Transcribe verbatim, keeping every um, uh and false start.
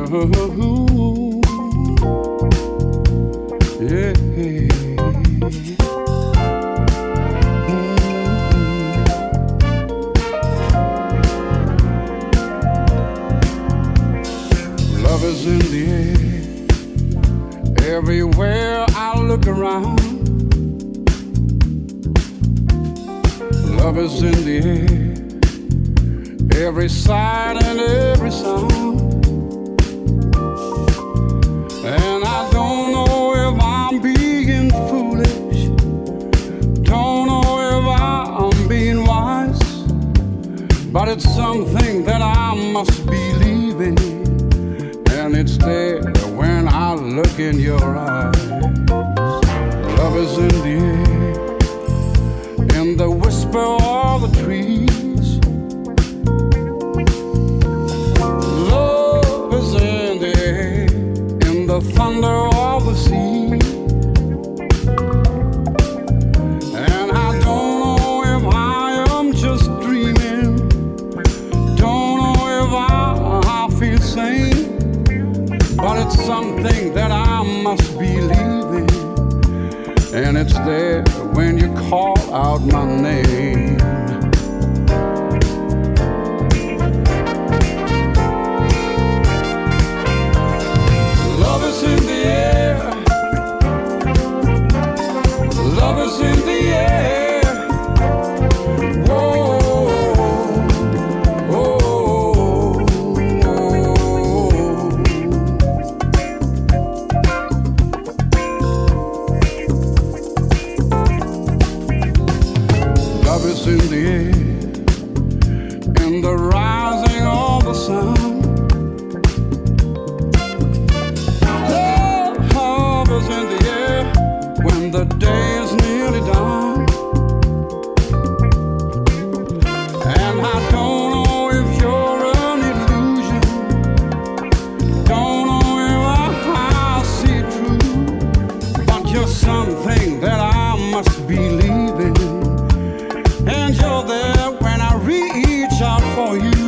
Ooh, yeah. Love is in the air. Everywhere I look around, love is in the air. Every sight and every sound. And I don't know if I'm being foolish, don't know if I'm being wise, but it's something that I must believe in. And it's there when I look in your eyes. Love is in the air, in the whisper of the trees. Love is in the air, in the thunder of the sea. And I don't know if I am just dreaming, don't know if I, I feel sane, but it's something that I must believe in. And it's there when you call out my name. Love is in the air. Love is in the air. Whoa. Love is in the air, in the rising of the sun. Love is in the air when the day is nearly done. And I don't know if you're an illusion, don't know if I see true, but you're something that I must believe in. And you're there when I reach out for you.